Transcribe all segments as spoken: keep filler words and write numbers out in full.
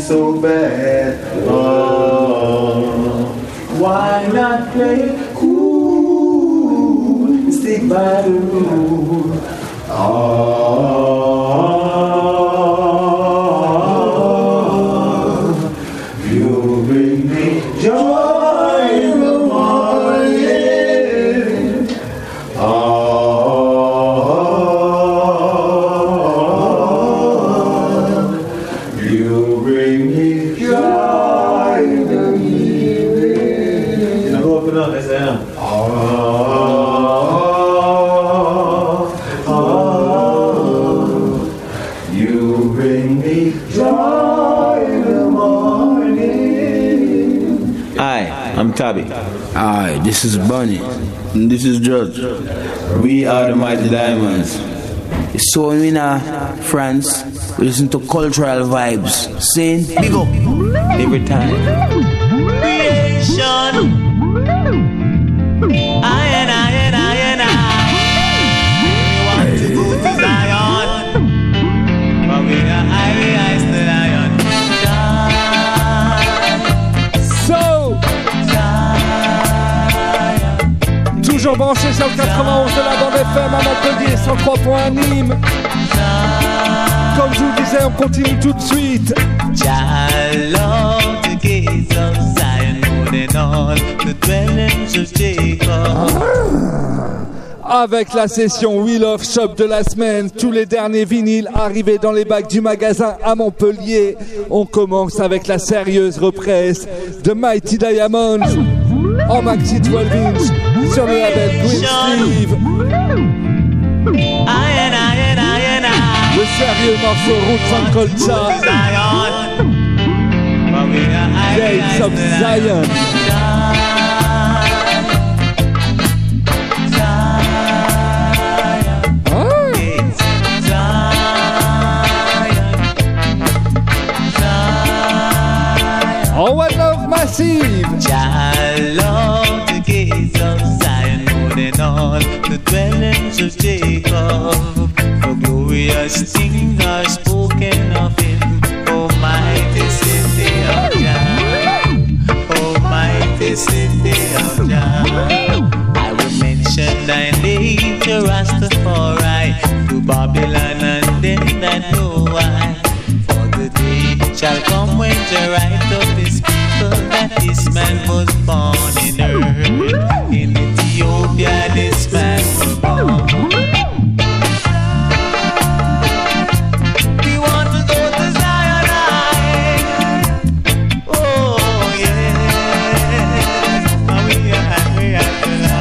so bad. Oh, why not play it cool and stick by the rule? Oh, you bring me joy in the morning. Oh, you bring me joy in the evening. Now open up, let's down. Oh, I'm Tabby. Hi, this is Bunny. And this is Judge. We are the Mighty Diamonds. So in uh, France, we listen to cultural vibes. Saying big up every time. Creation. I and I and I and I. We want to go to Zion. But we are highway eyes to Zion. Toujours branché sur le quatre-vingt-onze de la bande F M à Montpellier, cent trois point un Nîmes. Comme je vous disais, on continue tout de suite. Avec la session Wheel of Shop de la semaine, tous les derniers vinyles arrivés dans les bacs du magasin à Montpellier. On commence avec la sérieuse represse de Mighty Diamonds en maxi douze inch sur le label Green Sleeve. Le sérieux morceau Roots and Culture, Gates of Zion. Oh, what love massive! I love the gates of Zion, more than all the dwellings of Jacob. For glorious things are spoken of him, Almighty city of Jah, Almighty city of Jah. I will mention thy name to Rastafari, to Babylon and them that know why. Shall come when the right of his people, that this man was born in earth. In Ethiopia this man was born. We want to go to Zion, oh yeah, and we are happy at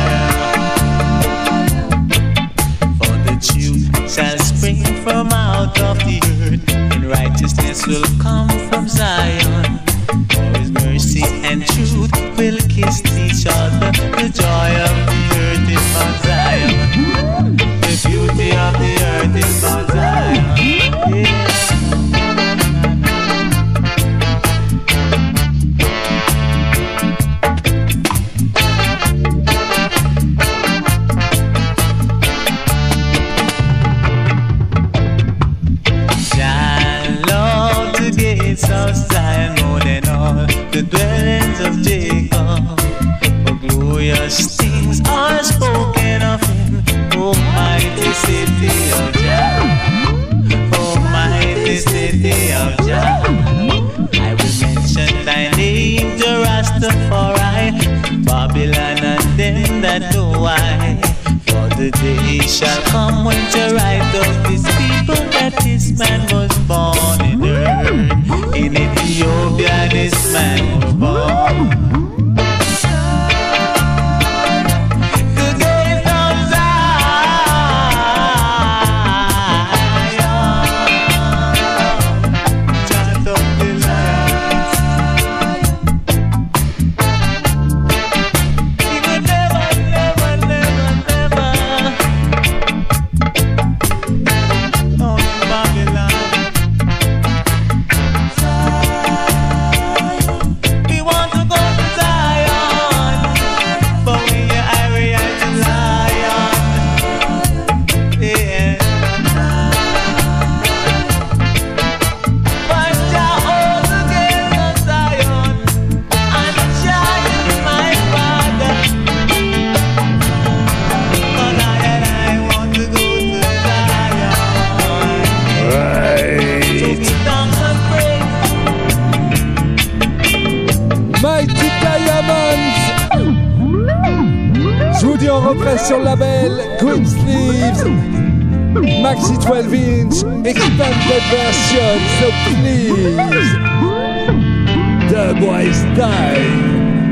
the Zion. For the truth shall spring from out of the earth, and righteousness will come from Zion. For his mercy and truth will kiss each other. The joy of the earth is Mount Zion. The beauty of the earth is Mount Zion. Yeah. Of Zion, more than all the dwellings of Jacob. For glorious things are spoken of him, Almighty city of Jah, Almighty city of Jah. I will mention thy name to Rastafari, Babylon and them that know why. For the day shall come when the right of his people, that this man was born in earth. In Ethiopia this man was born. The gates of Zion, chant of delight. He will never, never, never, never on Babylon. We want to go Je vous dis on represse sur le label Green Sleeves, Maxi twelve inch, extended version, so please, the boys die.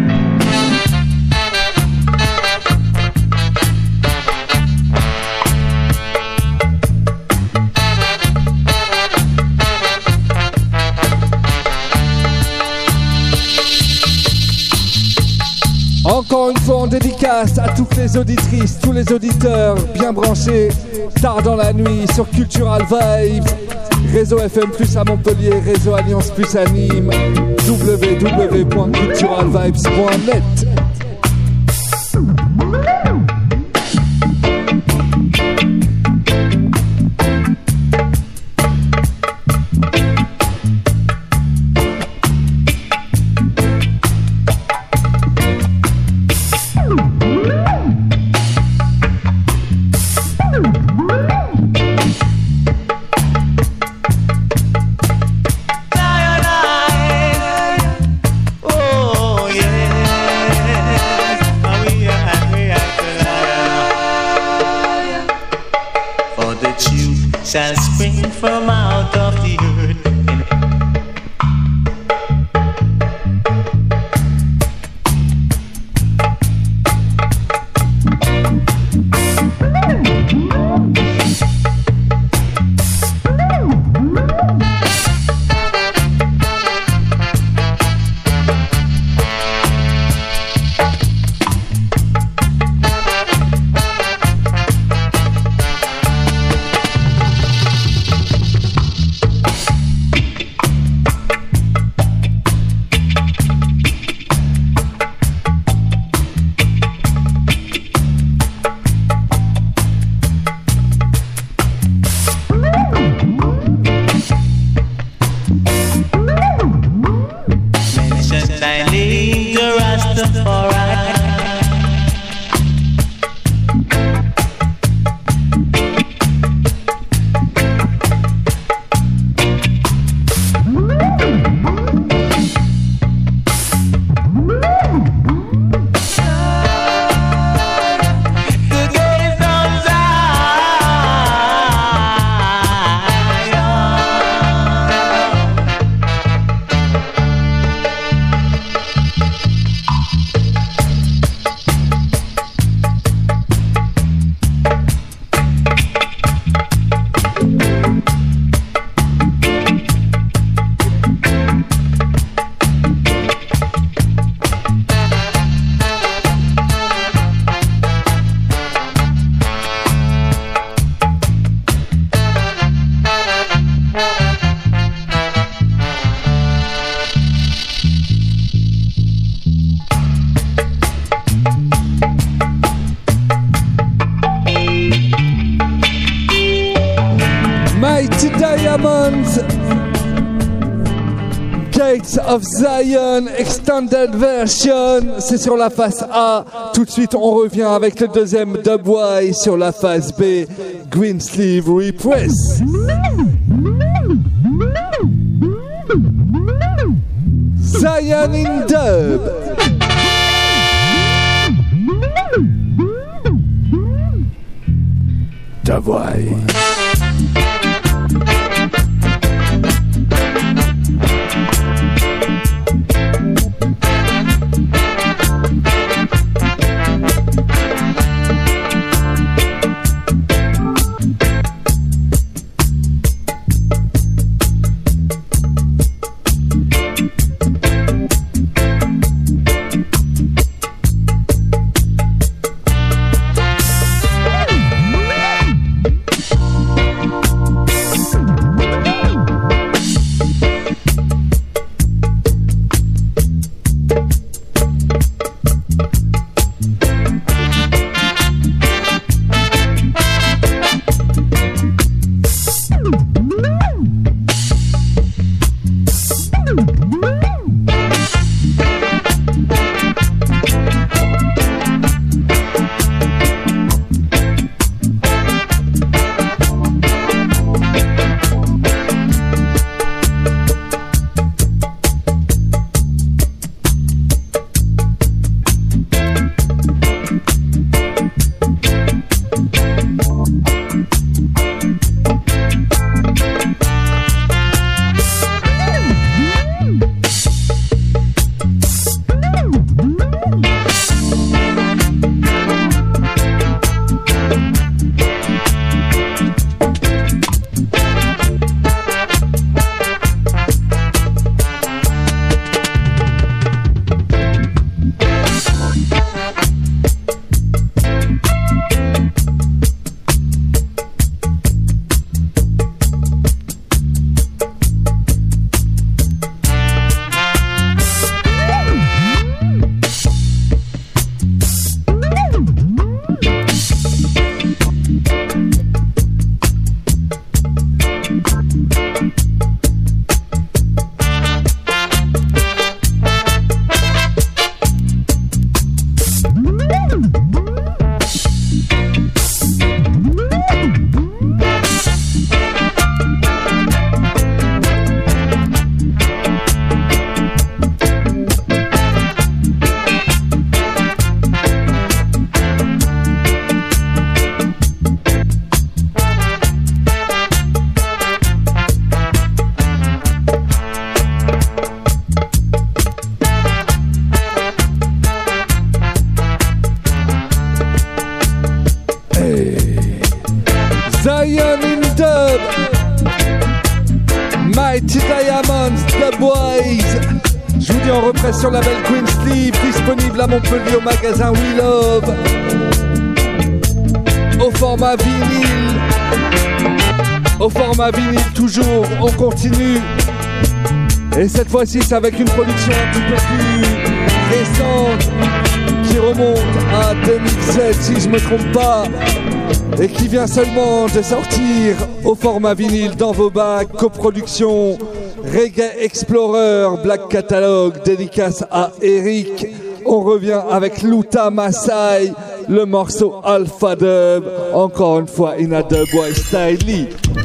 Encore une fois en dédicace à toutes les auditrices, tous les auditeurs bien branchés, tard dans la nuit sur Cultural Vibes, Réseau F M plus à Montpellier, Réseau Alliance plus à Nîmes, w w w point cultural vibes point net. Shall spring from out of the earth. Of Zion Extended Version, c'est sur la face A. Tout de suite on revient avec le deuxième Dubwise sur la face B, Green Sleeve Repress. Zion in Dub. Dubwise. Dub, Mighty Diamonds, The Boys. Je vous dis en reprise sur la belle Queen Sleeve, disponible à Montpellier au magasin We Love, au format vinyle. Au format vinyle toujours, on continue. Et cette fois-ci c'est avec une production un petit peu plus récente qui remonte à deux mille sept si je me trompe pas, et qui vient seulement de sortir au format vinyle dans vos bacs. Coproduction Reggae Explorer, Black Catalog, dédicace à Eric. On revient avec Luta Masai, le morceau Alpha Dub, encore une fois in a Dub Boy style.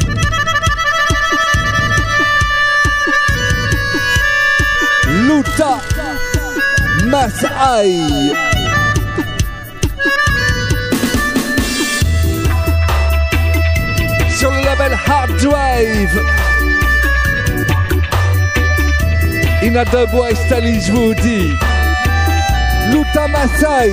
Luta Masai. Sur le label Hard Drive, in a Dub Boy style, je vous dis. Luta Masai.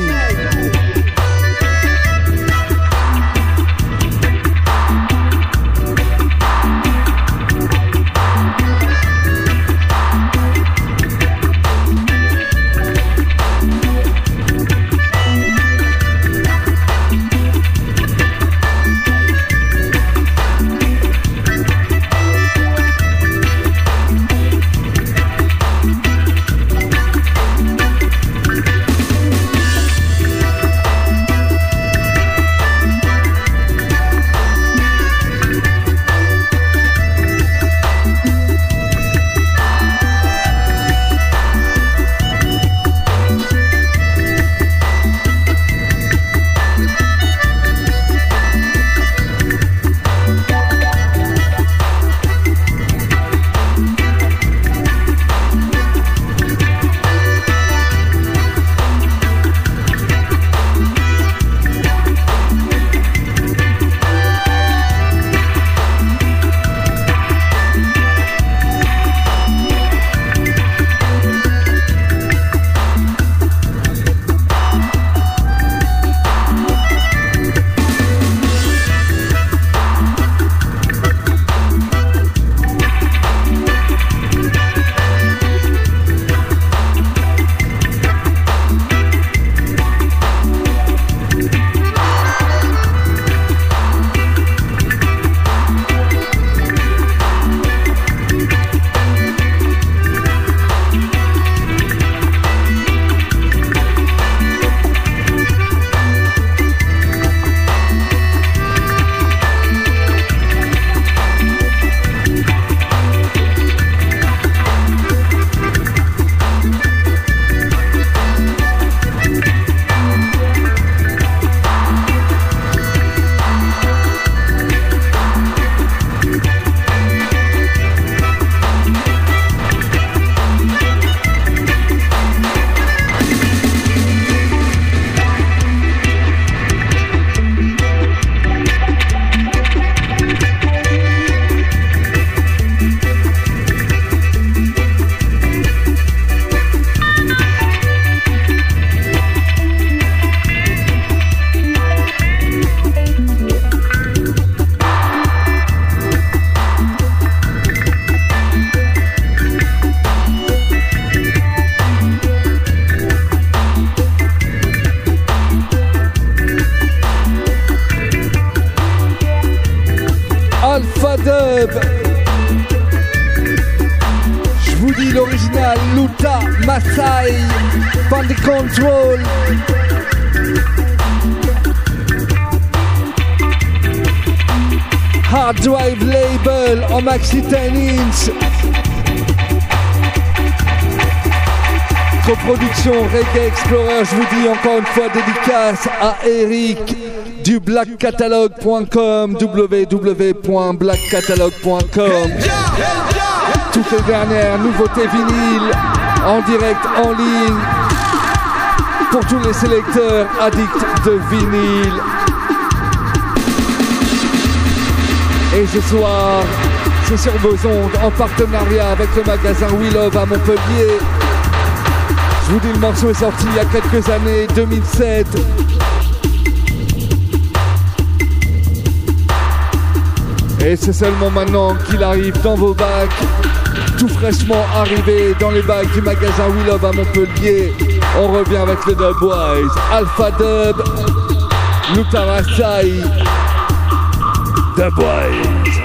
Je vous dis l'original Luta Masai, Bandit Control. Hard Drive Label en maxi dix inch. Coproduction Reggae Explorer, je vous dis encore une fois dédicace à Eric du black catalog point com, w w w point black catalog point com. Toutes les dernières nouveautés vinyles en direct, en ligne, pour tous les sélecteurs addicts de vinyle. Et ce soir, c'est sur vos ondes en partenariat avec le magasin We Love à Montpellier. Je vous dis, le morceau est sorti il y a quelques années, deux mille sept. Et c'est seulement maintenant qu'il arrive dans vos bacs, tout fraîchement arrivé dans les bacs du magasin We Love à Montpellier. On revient avec le Dubwise, Alpha Dub, Luta Masai, Dubwise.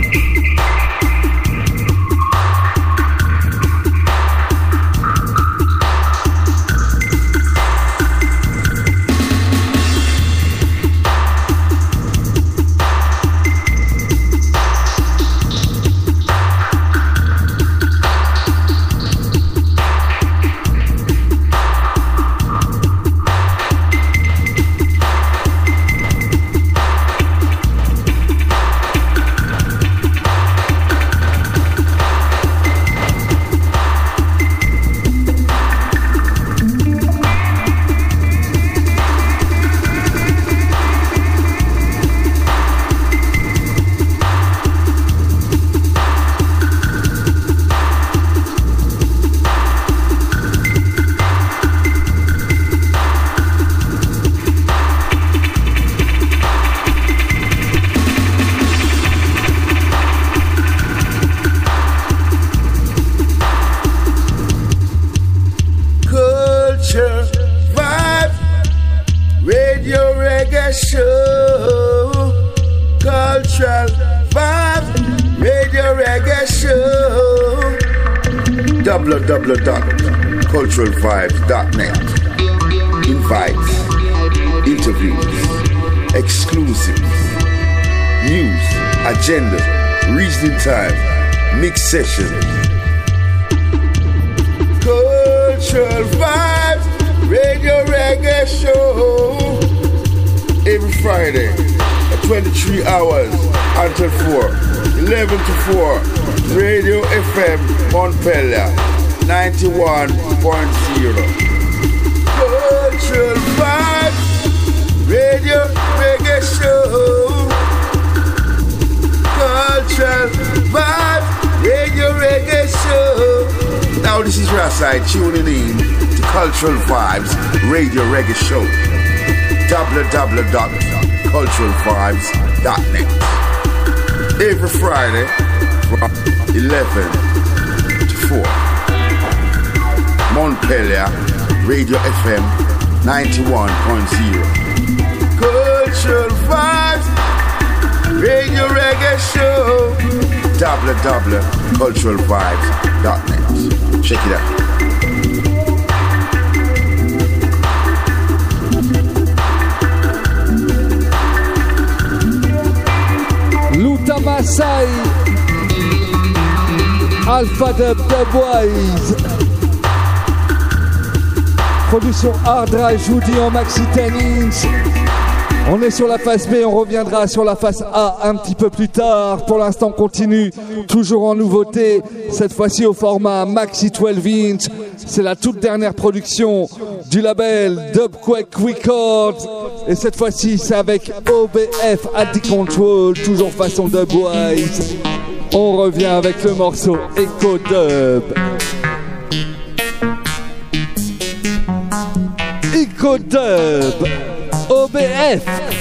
w w w dot cultural vibes dot net. Invites, interviews, exclusives, news, agenda, reasoning time, mix sessions. Cultural Vibes Radio Reggae Show every Friday at twenty-three hours until four, eleven to four. Radio F M Montpellier ninety-one point zero. Cultural Vibes Radio Reggae Show. Cultural Vibes Radio Reggae Show. Now this is Rasai tuning in to Cultural Vibes Radio Reggae Show. w w w dot cultural vibes dot net. Every Friday from eleven to four. Montpellier Radio F M ninety-one point zero. Cultural Vibes Radio Reggae Show. w w w dot cultural vibes dot net. Check it out. Luta Masai, Alpha Dub Dubwise. Production Hard Drive, je vous dis en maxi dix inch. On est sur la face B, on reviendra sur la face A un petit peu plus tard. Pour l'instant, on continue, toujours en nouveauté. Cette fois-ci au format maxi douze inch. C'est la toute dernière production du label Dubquake Records. Et cette fois-ci, c'est avec O B F at the Control, toujours façon Dubwise. On revient avec le morceau Echo Dub. Echo Dub, O B F.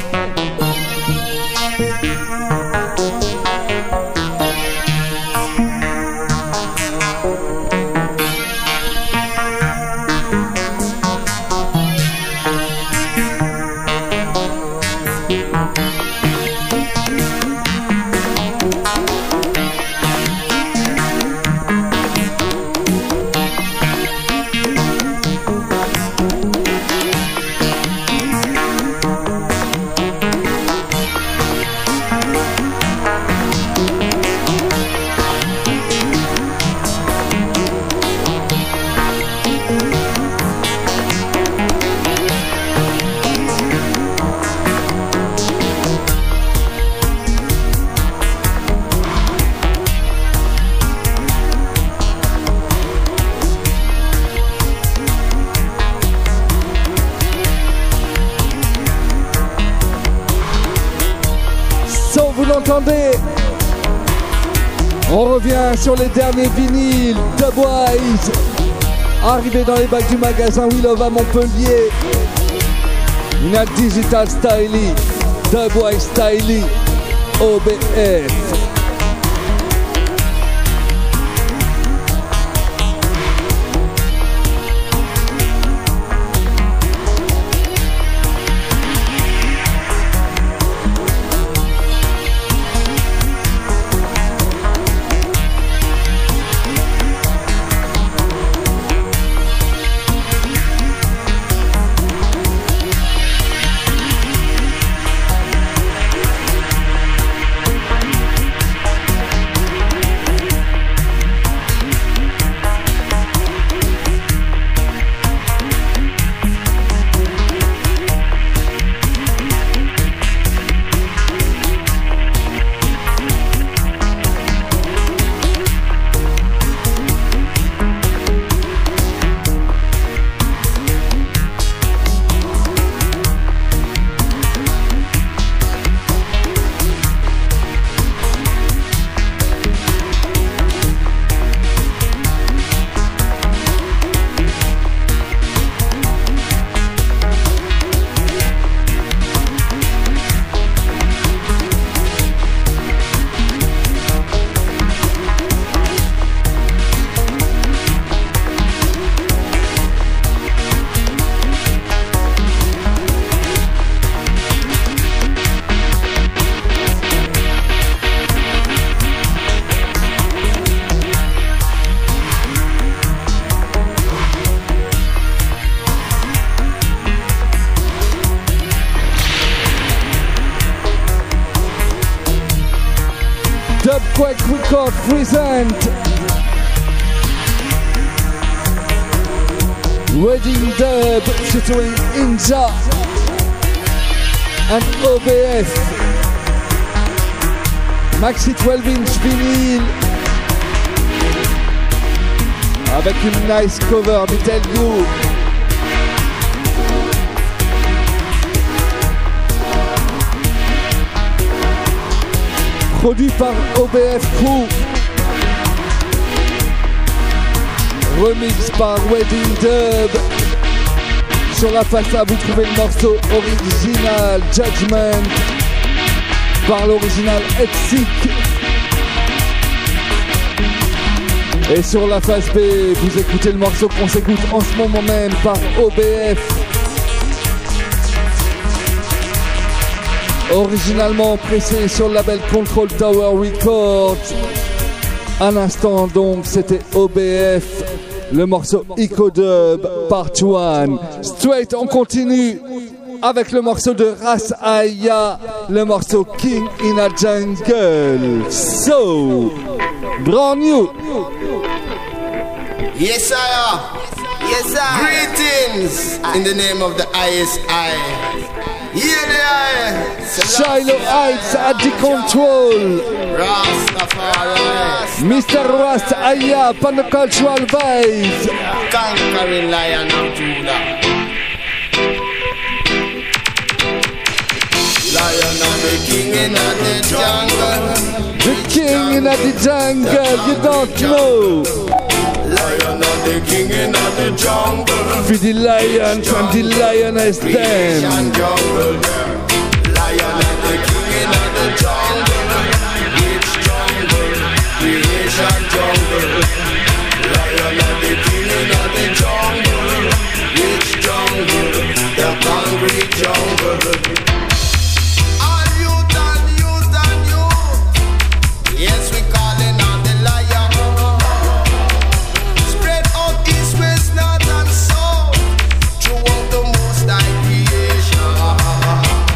On revient sur les derniers vinyles Dubwise, arrivé dans les bacs du magasin We Love à Montpellier. Une digital styly, Dubwise styly, O B F. Dubquake Record present Wedding Dub featuring Inja and O B F. Maxi twelve inch vinyle avec une nice cover, me tell you. Produit par O B F Crew, remix par Wedding Dub. Sur la face A, vous trouvez le morceau original Judgment par l'original Exic. Et sur la face B, vous écoutez le morceau qu'on s'écoute en ce moment même par O B F. Originalement pressé sur le label Control Tower Records. À l'instant donc, c'était O B F, le morceau Eco Dub Part un. Straight, on continue avec le morceau de Ras Aya, le morceau King in a Jungle. So, brand new. Yes, sir. Yes, sir. Greetings in the name of the I S I. Here they are. Shiloh Heights at the control. Rastafari. Mister Ras Aya on the cultural vibes. Conquering Lion of Judah. Lion of the king in the jungle. The king in the jungle, you don't know. Lion of the king in the jungle. For the lion from the lioness den. Lion of the king in the jungle. Which jungle? Creation jungle. Lion of the king in the jungle. Which jungle? The concrete jungle. All youth and youth and youth. Yes, we calling on the lion. Spread out east, west, north and south. Throughout the most high creation.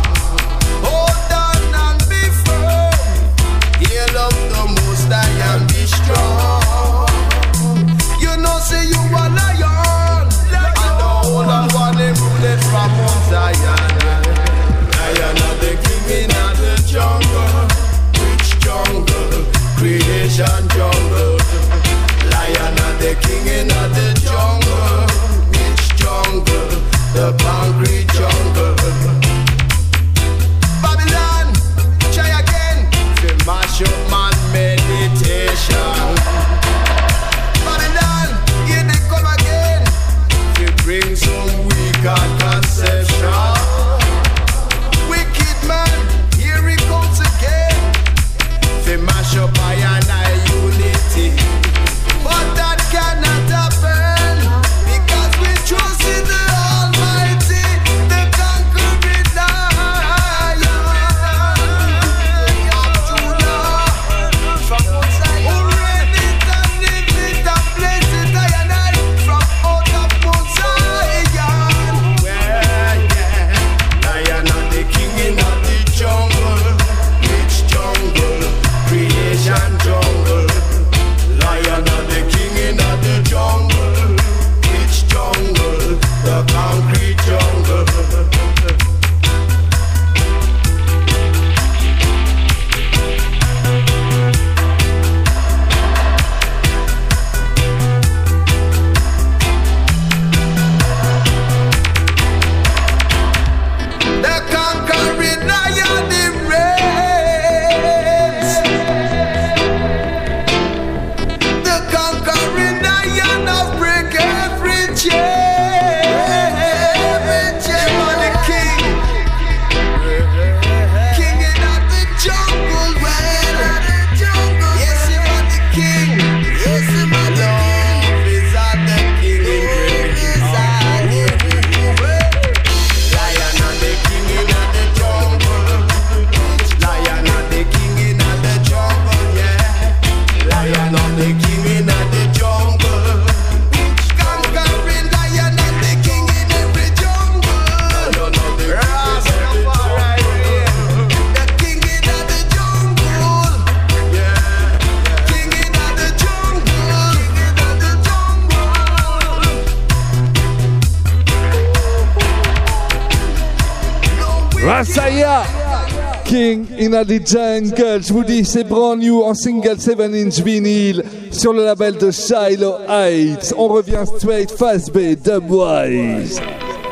Asaya, King in the Jungle. Je vous dis, c'est brand new en single sept inch vinyle sur le label de Shiloh Heights. On revient straight, Fast B, Dubwise.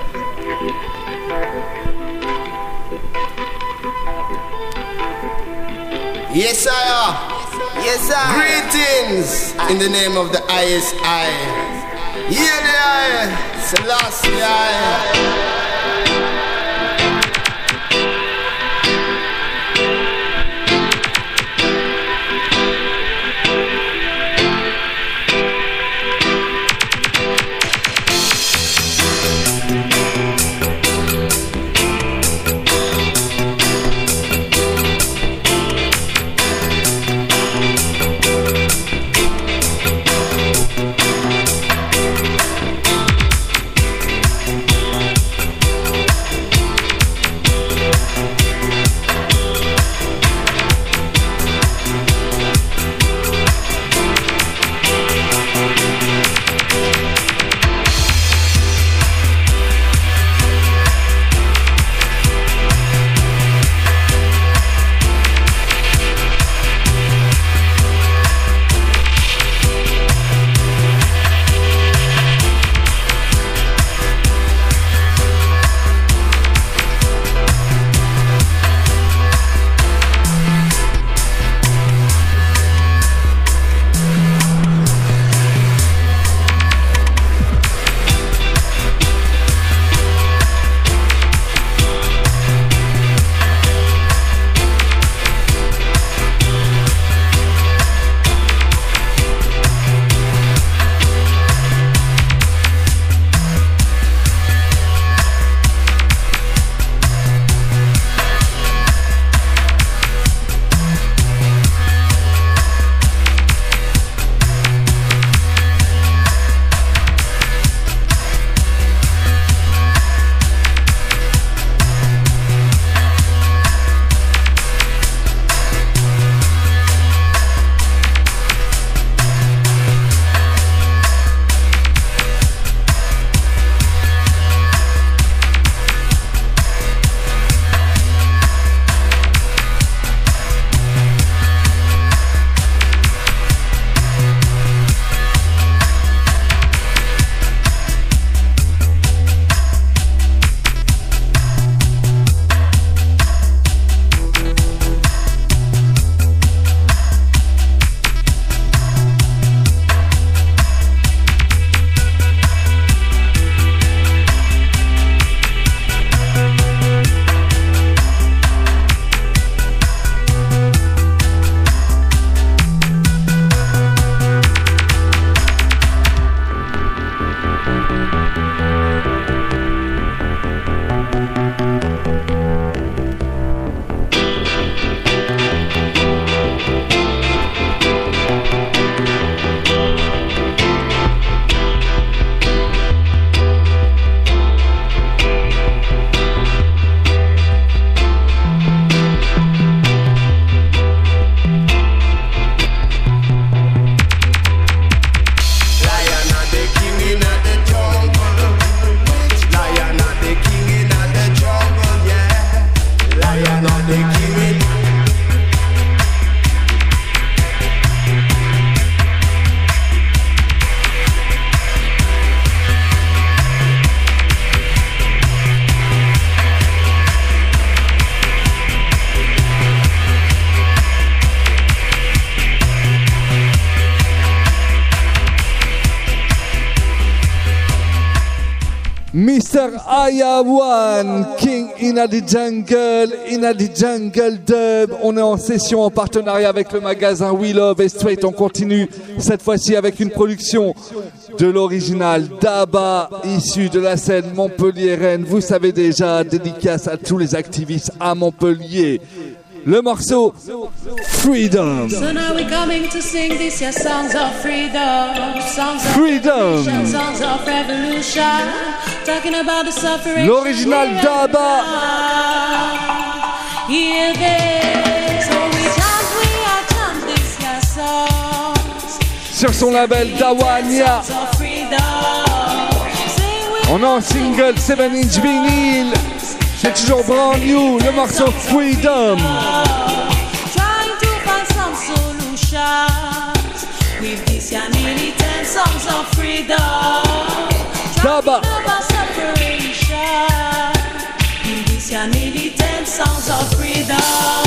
Yes, sire. Yes, sir. Greetings in the name of the I S I. Here they are, Selassie I. Mister Aya One, King in the Jungle, in the Jungle Dub. On est en session en partenariat avec le magasin We Love et Straight. On continue cette fois-ci avec une production de l'original Daba, issu de la scène Montpellier-Rennes. Vous savez déjà, dédicace à tous les activistes à Montpellier. Le morceau Freedom. So now we're coming to sing these yeah, songs of freedom, songs of Freedom. revolution, songs of revolution, talking about the suffering. L'original Daba. Hear this, so we chant, we are chant these yeah, songs. Sur son label Dawania. Songs of freedom. Sing with On est en single sept inch vinyle. C'est toujours brand new, le morceau Freedom. Trying to find some solutions with these young militant songs of freedom. Daba. Talking about separation in these young militant songs of freedom.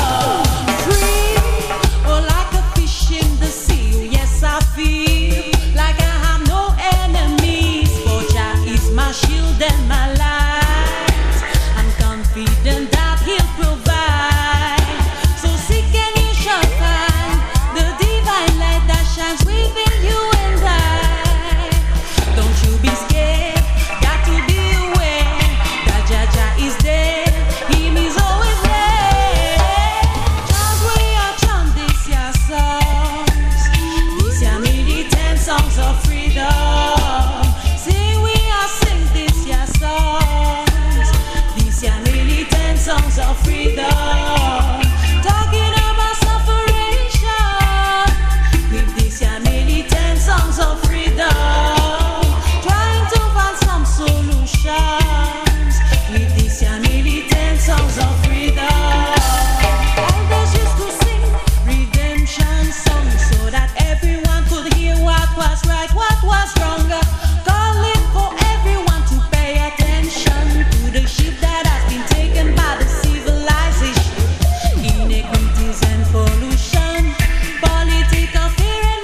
Free, oh like a fish in the sea. Yes, I feel like I have no enemies. For Jah is my shield and my light. I'm confident that He'll provide. So seek and you shall find the divine light that shines within you and I. Don't you be scared, got to be aware that Jah Jah is there. Him is always there. Just we are chant this your songs, these your militant songs of freedom. Sing we are sing this your songs, these your militant songs of freedom. Talking about separation with these your militant songs of freedom. Trying to find some solutions with these your militant songs of freedom. Elders used to sing redemption songs so that everyone could hear what was right, what was wrong. Calling for everyone to pay attention to the ship that has been taken by the civilization. Inequities and pollution, political fear and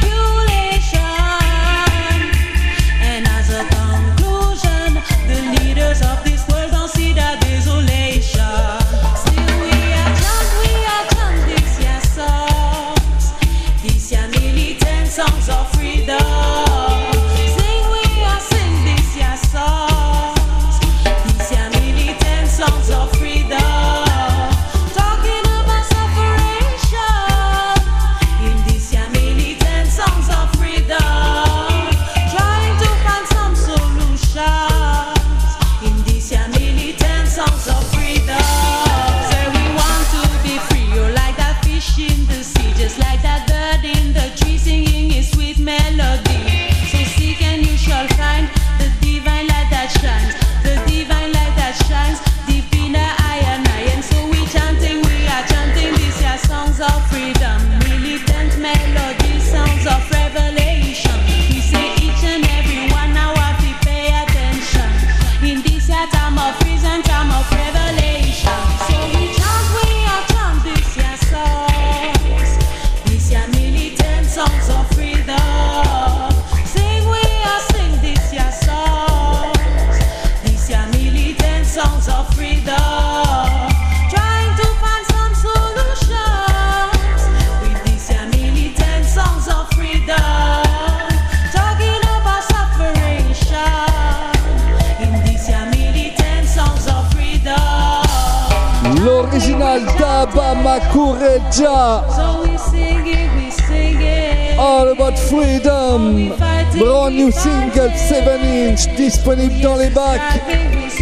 manipulation. And as a conclusion, the leaders of this world don't see that desolation. Still we are chant, we are chant these your songs, these your militant songs of freedom. Sing we are sing these your songs, these your militant songs of freedom. Talking about separation in these your militant songs of freedom. Trying to find some solutions in these your militant songs of freedom. Say we want to be free, oh like that fish in the sea, just like that bird in the tree singing his sweet melody. So seek and you shall find the divine light that shines, the divine light that shines deep in our eye and eye. And so we chanting, we are chanting these your songs of freedom, militant melody, sounds of revelation. We say each and every one now have to pay attention in this your time of reason, time of revelation. So we chant, we are chant these your songs, these your militant songs of freedom. Sing, we are sing these your songs, these your militant songs of freedom. Trying to find some solutions with these your militant songs of freedom. Talking about separation in these your militant songs of freedom. L'original Daba Makureja. So we sing it, we sing it. All About Freedom. Brand new single seven inch disponible dans les bacs. Striving, we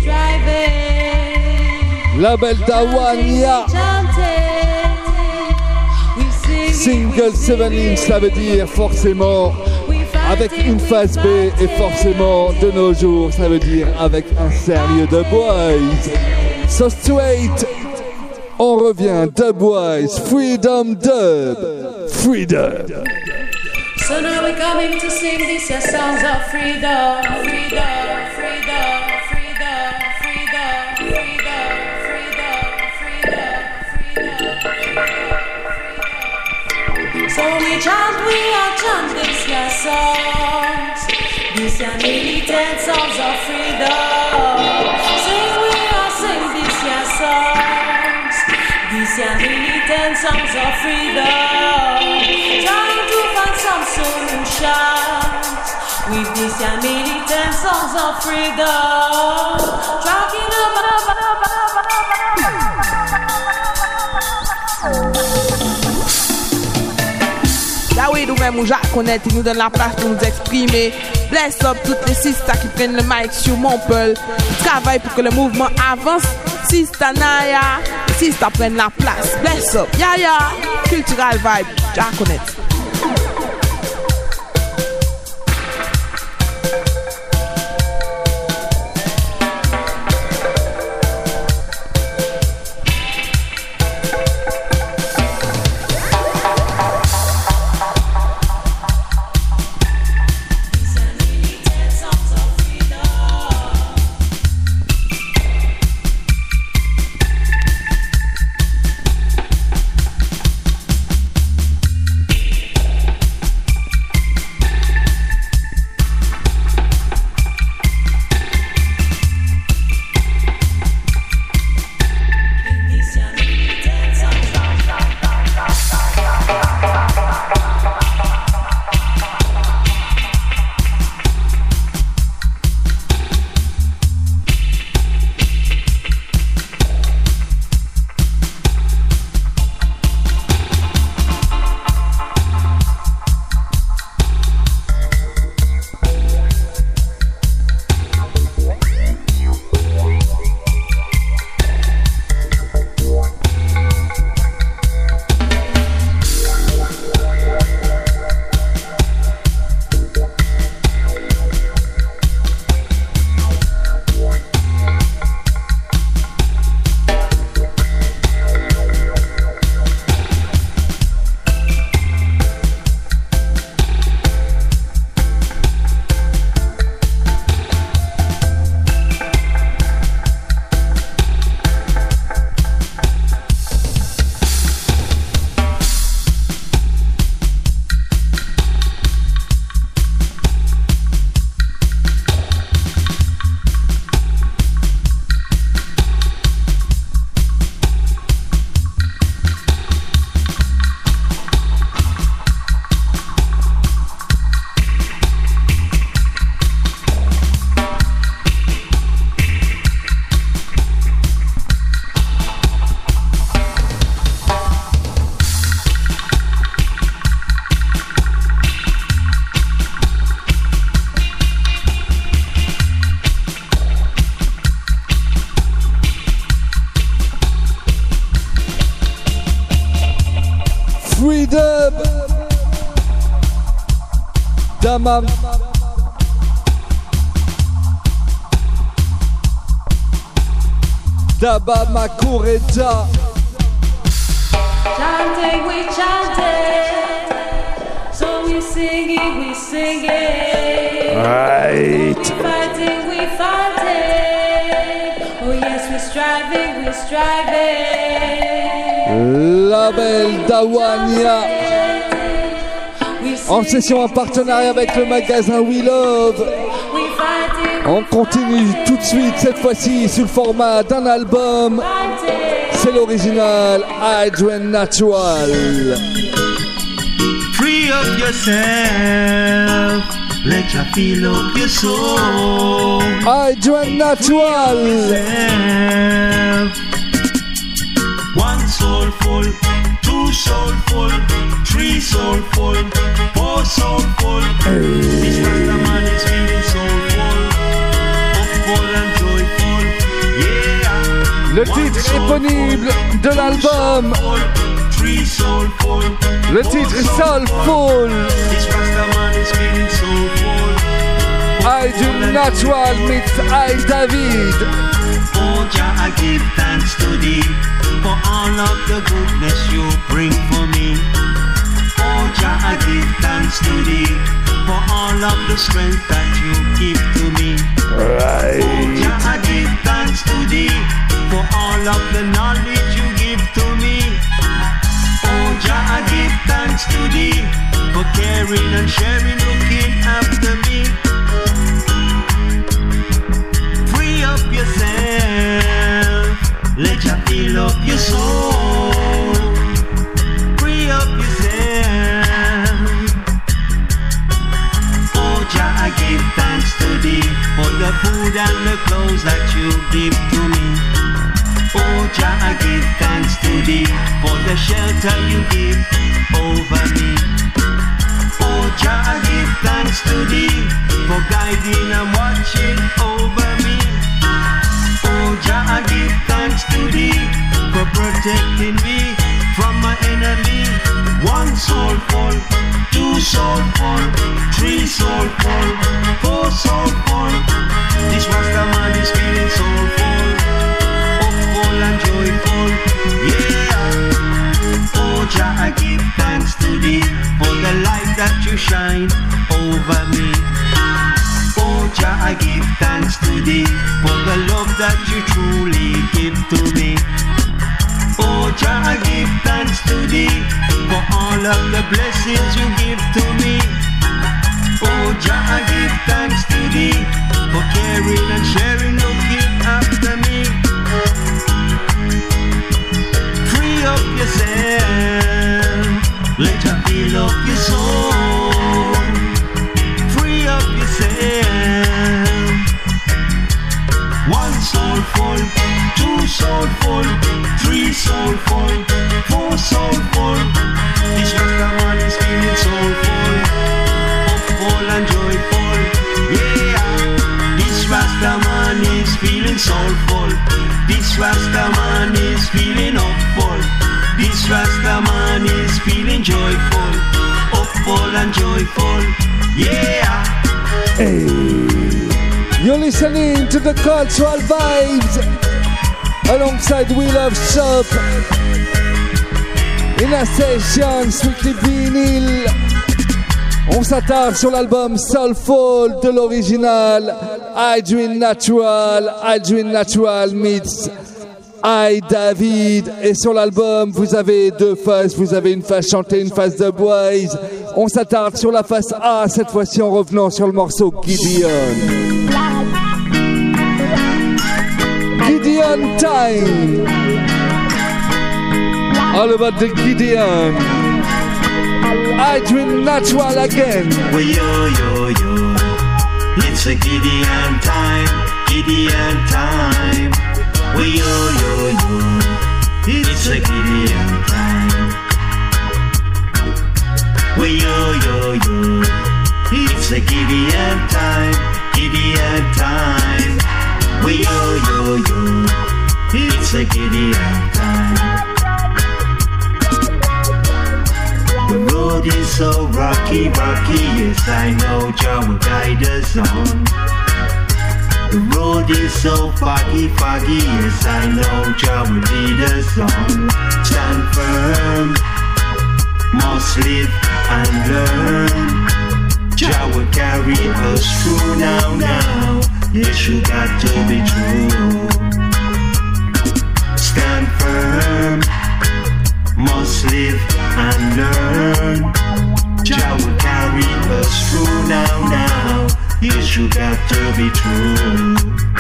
striving. Label Dawania. Chanting, we sing it, Single we sing seven inch, ça veut dire forcément avec une phase B et forcément de nos jours, ça veut dire avec un sérieux Dubwise. So straight, on revient Dubwise, Freedom Dub, Freedom. So now we're coming to sing these your songs of freedom, freedom, freedom, freedom, freedom, freedom, freedom, freedom, freedom. So we chant, we are chant these your songs, these your militant songs of freedom. Sing, we are sing these your songs, these your militant songs of freedom. Trying to find some solutions with these your militant songs of freedom. Talking about là oui, nous-mêmes, nous Jacques connaître, il nous donne la place pour nous exprimer. Bless up toutes les sisters qui prennent le mic sur Montpellier, qui travaillent pour que le mouvement avance. Sista Naya, Sista prennent la place. Bless up, ya ya, cultural vibe, Jacques connaître. Free dub. Damam. Daba Makureta. Chanting, we chanting. So we singing, we singing. Right. We fighting, we fighting. Oh yes, we're striving, we're striving. Label Dawania. En session en partenariat avec le magasin We Love. On continue tout de suite, cette fois-ci sous le format d'un album. C'est l'original Hydran Natural. Free up yourself, let your feel up your soul. Hydran Natural. One soulful, two soulful, three soulful, four soulful. This Rastaman is feeling soulful, hopeful and joyful. Yeah. Le titre éponyme de l'album. Three soulful. Le titre est Soulful. This Rastaman is feeling soulful. Hydran Natural meets I David. Oh Jah, I give thanks to thee for all of the goodness you bring for me. Oh Jah, I give thanks to thee for all of the strength that you give to me. Right. Oh Jah, I give thanks to thee for all of the knowledge you give to me. Oh Jah, I give thanks to thee for caring and sharing, looking after me. Free up yourself, let your feel up your soul. Free up yourself. Oh Jah, I give thanks to thee for the food and the clothes that you give to me. Oh Jah, I give thanks to thee for the shelter you give over me. Oh Jah, I give thanks to thee for guiding and watching over me. Oh Jah, I give thanks to thee for protecting me from my enemy. One soulful, two soulful, three soulful, four soulful. This Rastaman is feeling soulful, hopeful and joyful. Yeah. Oh Jah, I give thanks to thee for the light that you shine over me. Oh Jah, I give thanks to thee for the love that you truly give to me. Oh Jah, I give thanks to thee for all of the blessings you give to me. Oh Jah, I give thanks to thee for caring and sharing, looking after me. Free up yourself, let your feel up your soul. Free up yourself. One soulful, two soulful, three soulful, four soulful. This Rastaman is feeling soulful, hopeful and joyful. Yeah, this Rastaman is feeling soulful. This Rastaman is feeling hopeful. This Rastaman is feeling joyful, hopeful and joyful. Yeah. Hey. You're listening to the Cultural Vibes alongside We Love Shop in a session strictly vinyl. On s'attarde sur l'album Soulful de l'original Hydran Natural. Hydran Natural meets I David. Et sur l'album, vous avez deux faces. Vous avez une face chantée, une face de boys. On s'attarde sur la face A, cette fois-ci en revenant sur le morceau Gideon. Gideon time. All about the Gideon. Hydran Natural again. Well, yo, yo, yo. It's a Gideon time. Gideon time. Well, yo, yo, yo. It's a Gideon time. Well, yo, yo, yo. It's a Gideon time. Gideon time. Well, yo, yo, yo. It's a Gideon time. road is so rocky, rocky, yes I know Jah will guide us on. The road is so foggy, foggy, yes I know Jah will lead us on. Stand firm, must live and learn. Jah will carry us through now, now, yes you got to be true. Stand firm, must live and learn. Jah will carry us through now, now, yes you got to be true.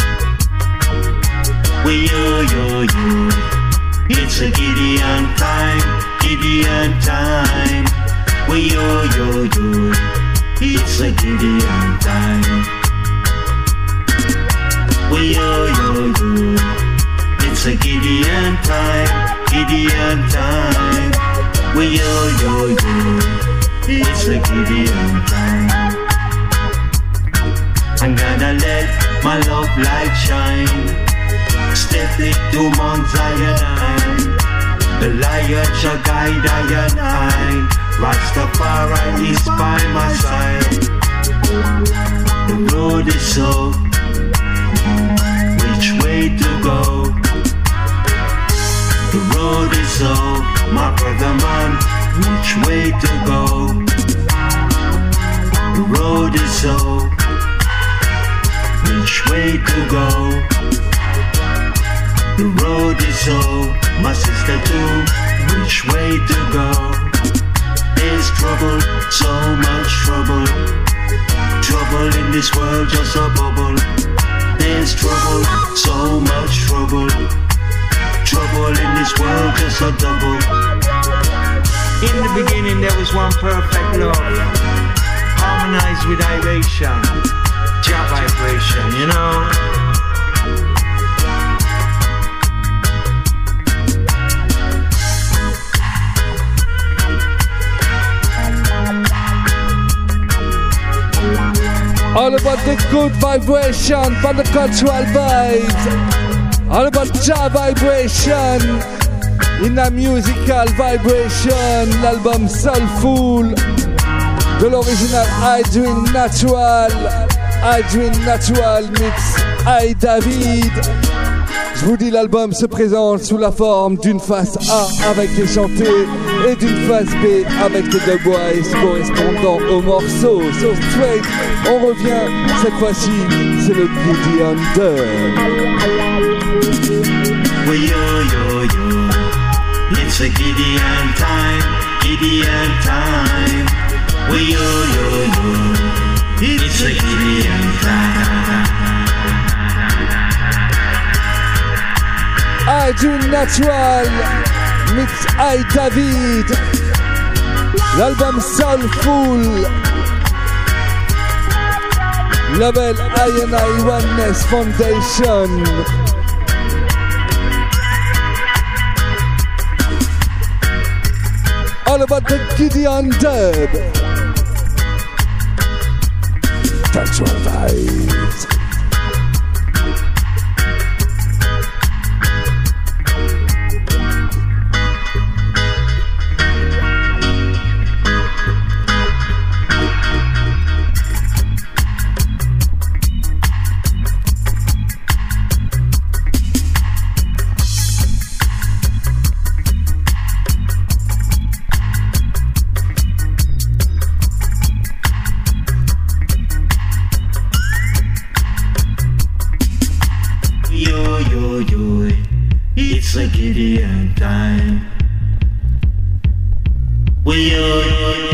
We yo yo yo, it's a Gideon time, Gideon time. We yo yo yo, it's a Gideon time. We yo yo yo, it's a Gideon time, Gideon time. We yo yo yo, it's a Gideon time. I'm gonna let my love light shine. Step into Mount Zion, the lion shall guide I and I. Rastafari is by my side. The road is so, which way to go? The road is so, my brother man, which way to go? The road is so, which way to go? The road is so, my sister too, which way to go? There's trouble, so much trouble. Trouble in this world, just a bubble. There's trouble, so much trouble. Trouble in this world, just a double. In the beginning there was one perfect love, harmonized with vibration, Jah vibration, you know. All about the good vibration, for the cultural vibes. All about Jah vibration, in a musical vibration. L'album Soulful, de l'original Adrian Natural, Adrian Natural mix I David. Je vous dis, l'album se présente sous la forme d'une face A avec les chantés et d'une face B avec les dubwise correspondant au morceau. So straight, on revient, cette fois-ci, c'est le Gideon Dub. Well, yo, yo, yo, it's a Gideon time, Gideon time. Well, yo, yo, yo, it's a Gideon time. Adrian Natural, mix I David, l'album Soulful, label I and I Oneness Foundation. All about the Gideon Dub. Cultural vibes. It's a Gideon time. We are.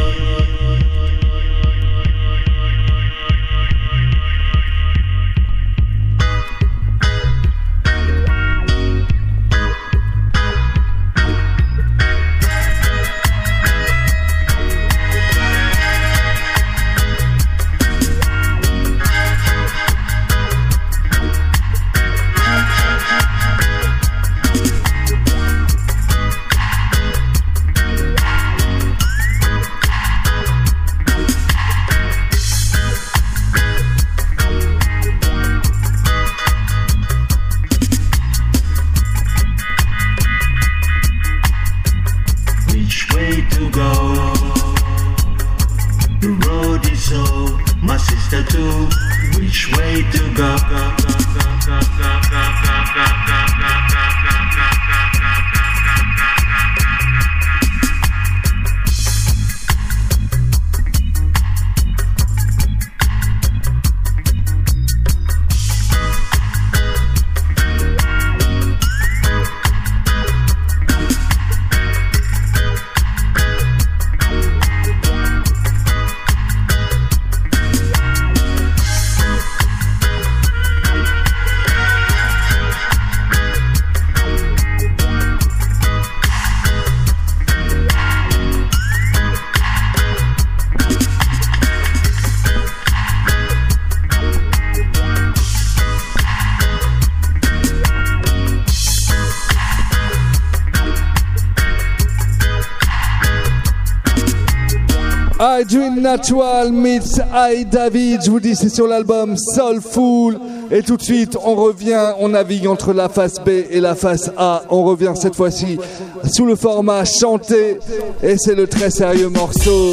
I Dream Natural meets I David, je vous dis c'est sur l'album Soulful. Et tout de suite on revient, on navigue entre la face B et la face A. On revient cette fois-ci sous le format chanté. Et c'est le très sérieux morceau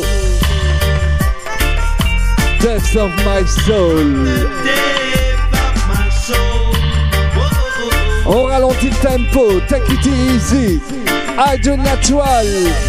Depths of My Soul. On ralentit le tempo, take it easy. I Dream Natural.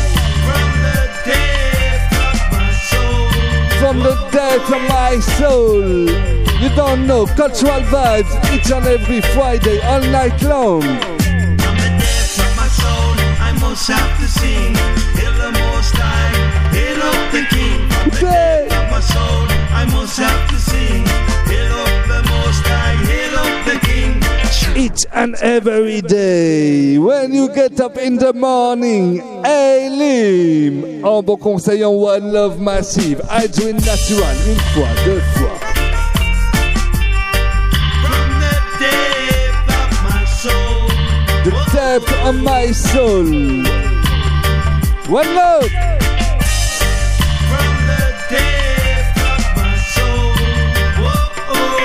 From the depth of my soul. You don't know, cultural vibes each and every Friday, all night long. From the depth of my soul, I must have to sing. Hail the Most High, hail up the King. From the depth of my soul, I must have to sing. Hail up the Most High, hail up the King. Each and every day, when you get up in the morning, Elim, en bon conseil en One Love Massive, I Dream Natural, une fois, deux fois. From the depth of my soul, The depth of my soul. One love. from the depth of my soul, whoa, oh.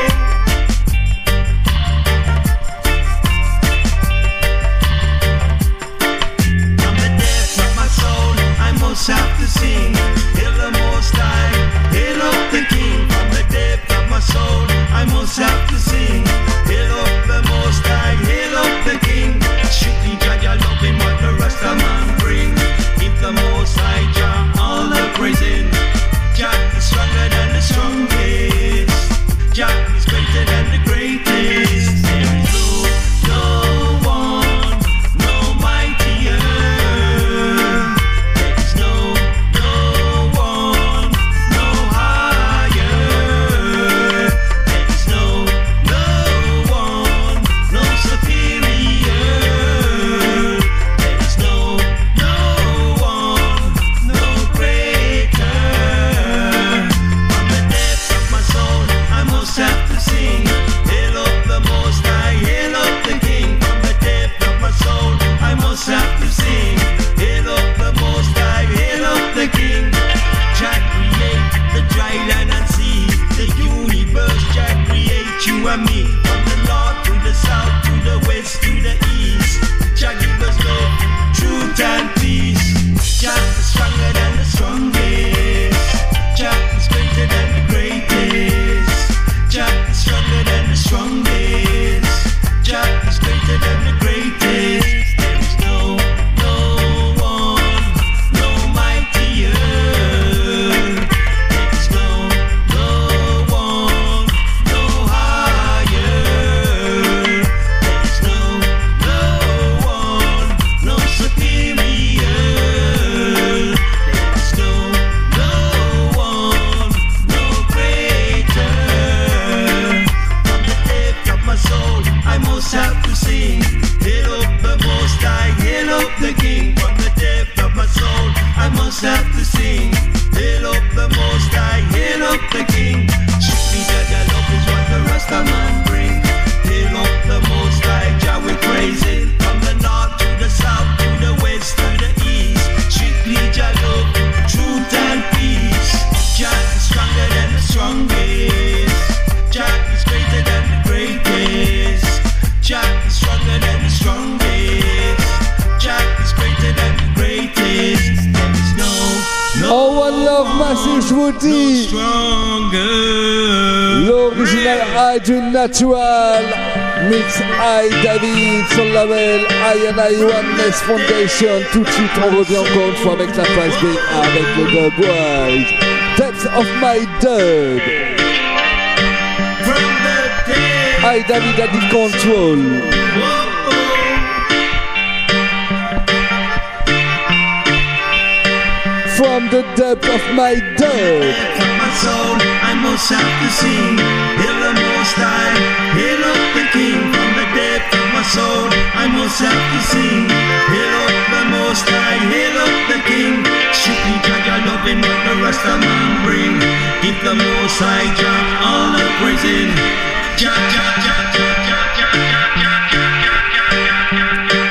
From the depth of my soul, I must have to sing. Hail the Most High, hail up the King. From the depth of my soul, I must have to sing. Hail up the Most High, hail up the King. Strictly Jah Jah loving what the Rasta man bring. Give the Most High Jah all the praising. Jah is stronger than the strongest. Jah is greater than the greatest. There is no, no one, no mightier. There is no, no one, no higher. There is no, no one, no superior. There is no, no one, no greater. From the depths of my soul, I must have to sing. Hail up the Most High, hail up the King. From the depth of my soul, I must have to sing. Hail up the Most High, hail up the King. Jah create the dry land and sea, the universe. Jah create you and me. From the north to the south, to the west, to the east. Jah give us love, truth and peace. Jah is stronger than the strongest. Jah is greater than the greatest. Jah is stronger than the strongest. Jah is greater than the greatest. There is no, no one, no mightier. There is no, no one, no higher. There is no, no one, no superior. There is no, no one, no greater. From the depth of my soul, I must have to sing. Hail up the Most High, hail up the King. From the depth of my soul, I must have to sing. Hail up the Most High, hail up the King. Strictly Jah Jah love is what the Rasta man bring. Hail up the Most High, Jah we praise it. From the north to the south, to the west, to the east. Strictly Jah love, truth and peace. Jah is stronger than the strongest. Jah is greater than the greatest. Jah is stronger than the strongest. Jah is greater than the greatest. There is no, no Oh, One Love Massive, je vous dis. stronger. L'original I Dream Natural mix I David sur le label I and I Oneness Foundation. Tout de suite, on revient encore une fois avec la phase B avec le Dubwise. Depths of my dub. From the dead, I David at the control. From the depth of my dub. from my soul, I must have to sing. Hail the Most High, hail up the King. From the depth of my soul, I must have to sing. Hail up the Most High, hail up the King. Strictly Jah Jah loving what the Rasta man bring. Give the Most High Jah all the praising. Jah Jah Jah Jah Jah Jah Jah Jah Jah Jah Jah.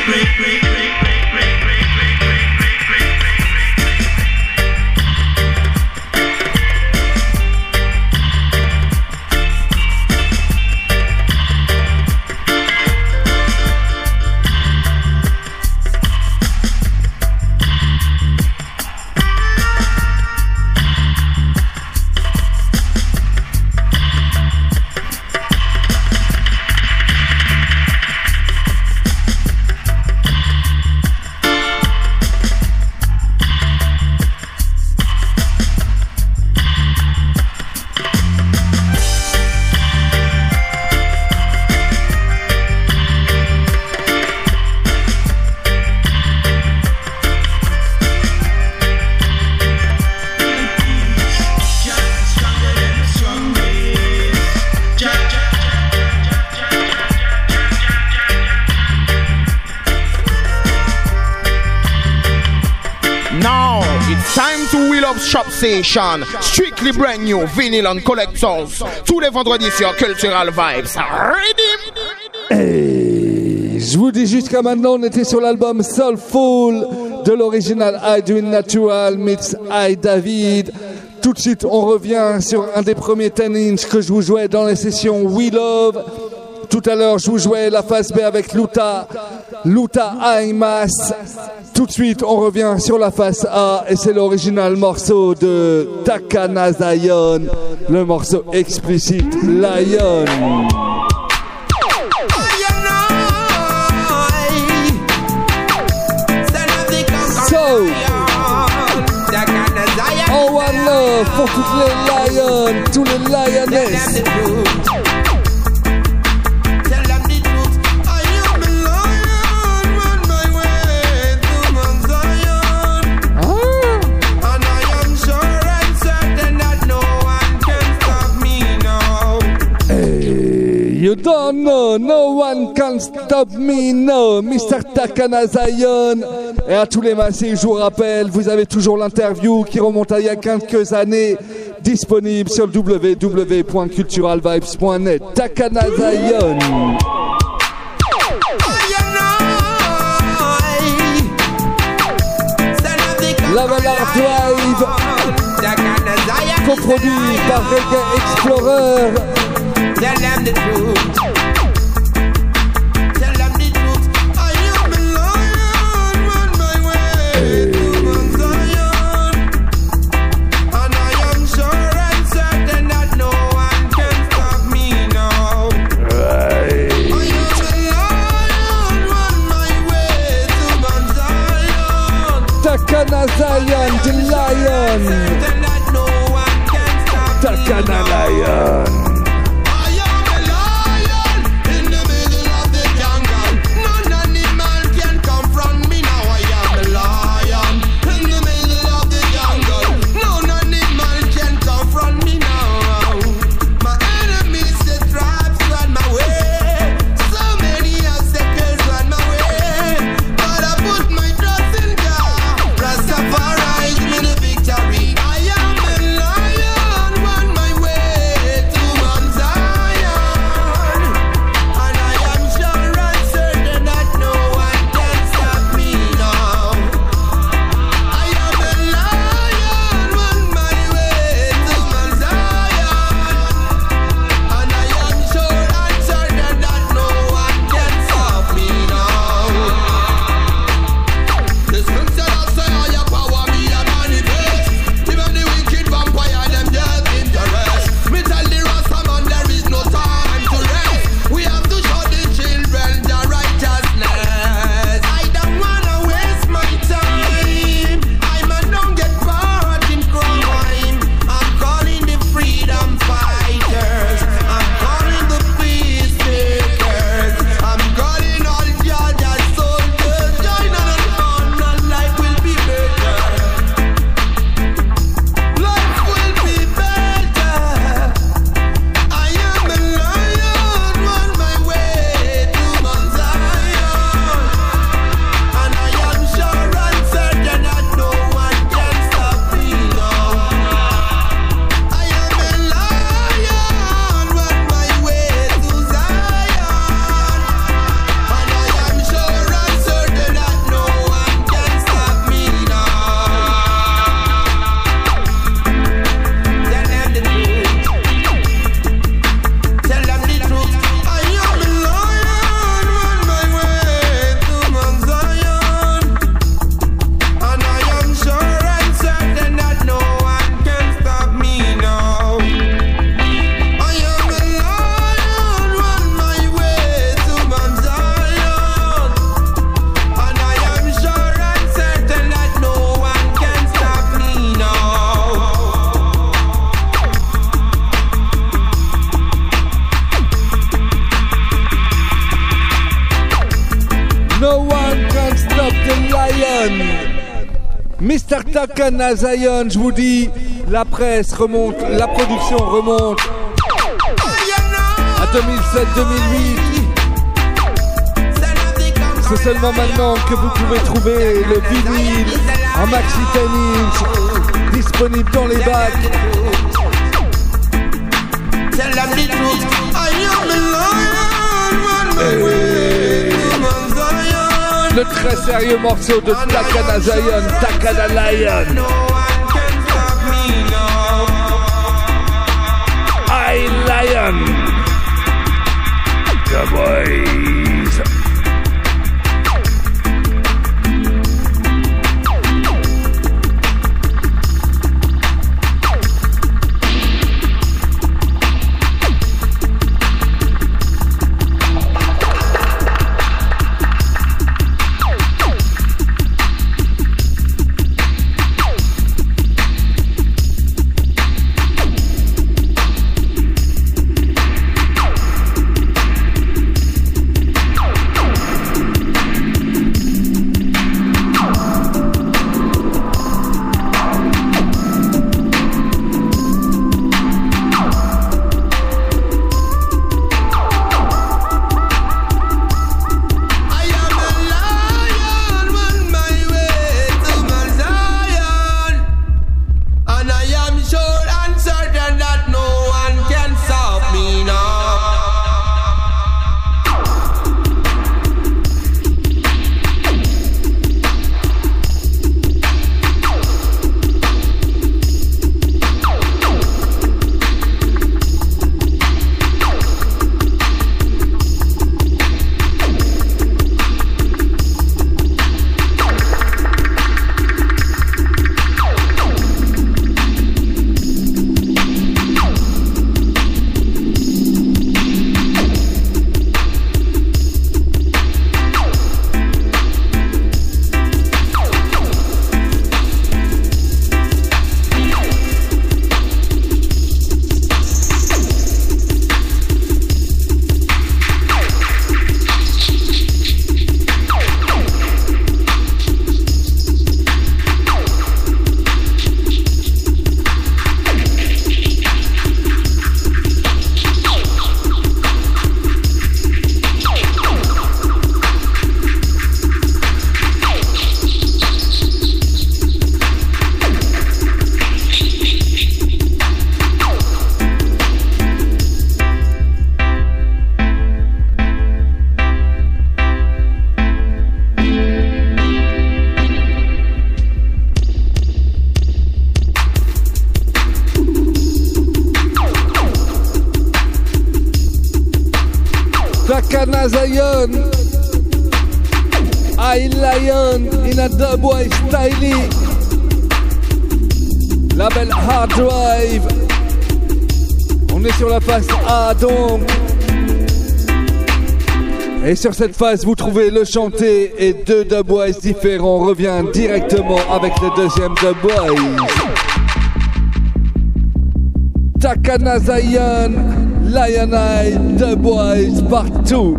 Shop Station, strictly brand new vinyl and collectors. Tous les vendredis sur Cultural Vibes. Ready? Hey, je vous dis jusqu'à maintenant, on était sur l'album Soulful de l'original Edwin Natural meets I David. Tout de suite, on revient sur un des premiers ten inch que je vous jouais dans les sessions We Love. Tout à l'heure, je vous jouais la phase B avec Luta, Luta Aimas. Tout de suite, on revient sur la face A et c'est l'original morceau de Takana Zion, le morceau explicite Lion. So, oh one love pour toutes les lions, tous les lionesses. You don't know, no one can stop me, no, mister Takana Zion. Et à tous les massés, je vous rappelle, vous avez toujours l'interview qui remonte à il y a quelques années, disponible sur w w w point cultural vibes point net. Takana Zion. Lavalar Drive, coproduit par Reggae Explorer. Tell them the truth. Tell them the truth. I am a lion, run my way to Zion. And I am sure and certain that no one can stop me now. Right. I am a lion, run my way to Zion. Takana Zion, the lion. Certain that no one can stop Takana me now. Lion. I am a lion, run my way to No one can stop the lion. mister Takana Zion, je vous dis, la presse remonte, la production remonte à deux mille sept deux mille huit. C'est seulement maintenant que vous pouvez trouver le vinyle en maxi ten inch disponible dans les bacs. Tell them the truth, I am the lion, on my way to Mount Zion. Le très sérieux morceau de Takana Zion, Takana Lion. No one can stop me now. I Lion. The boys. Takana Zion, I Lion in a dubwise style, label Hard Drive. On est sur la face A donc. Et sur cette face, vous trouvez le chanté et deux dubwise différents. On revient directement avec le deuxième dubwise. Takana Zion, Lion Eye, dubwise partout.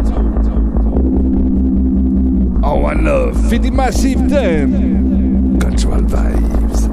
Oh, one love, for the massive them. Control vibes.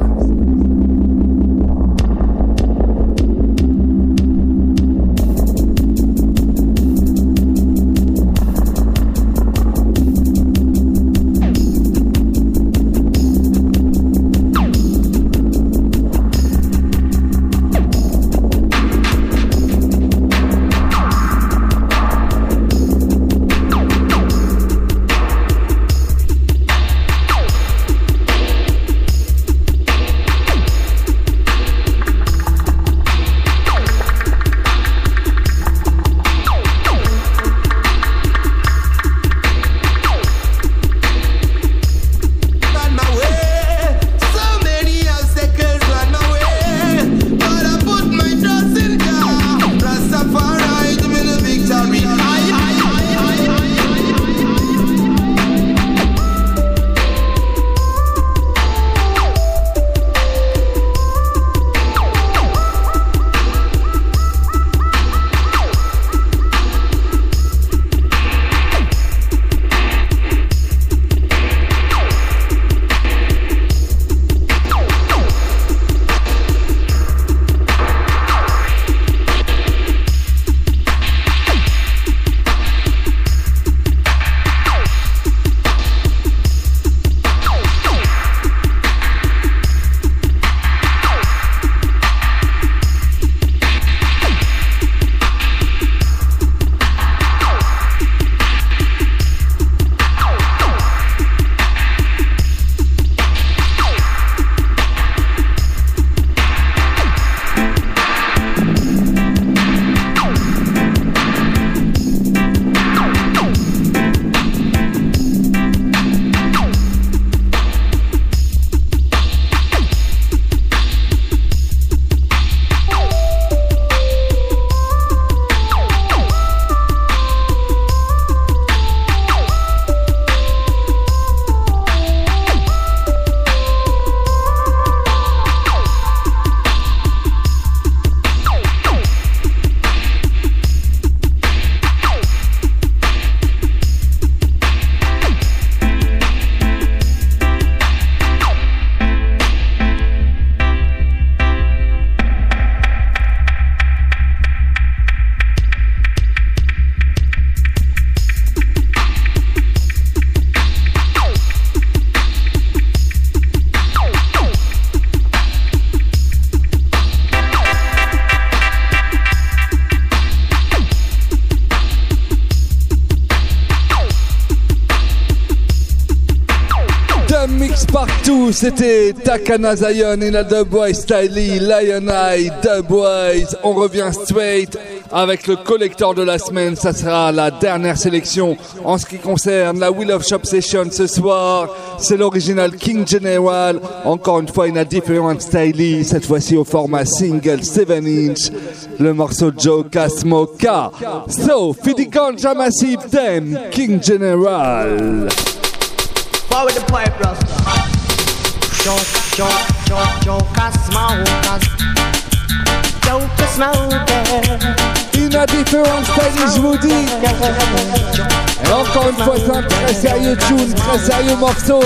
mix partout, c'était Takana Zion et la Dubwise Stylee, Lion Eye, Dubwise. On revient straight avec le collector de la semaine. Ça sera la dernière sélection en ce qui concerne la Wheel of Shop Session ce soir. C'est l'original King General. Encore une fois, une différente Stylee, cette fois-ci au format single sept inch. Le morceau Joe Casmoka. So, Fidi Ganja Massive Them, King General. Forward the pipe, Rasta. Joe, Joe, Joe, Joe Casmoka. Joe Casmoka. Une différente Stylee, je vous dis. Et encore une fois, c'est un très sérieux tune, très sérieux morceau.